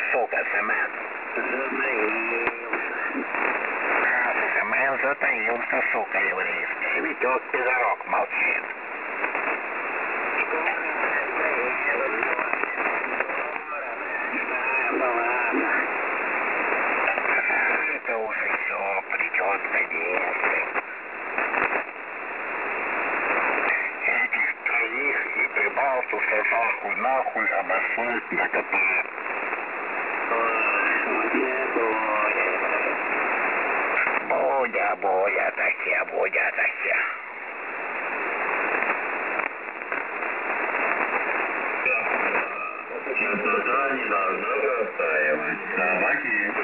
сука, Семен. Семен затаился, сука еврейская. Витек пидорок молчит. Это уже все придет, конечно. Этих троих и прибалтусов нахуй обоссуть на кота. Бодя, тася, Бодя, тася. Частота не должна простаивать. Собаки.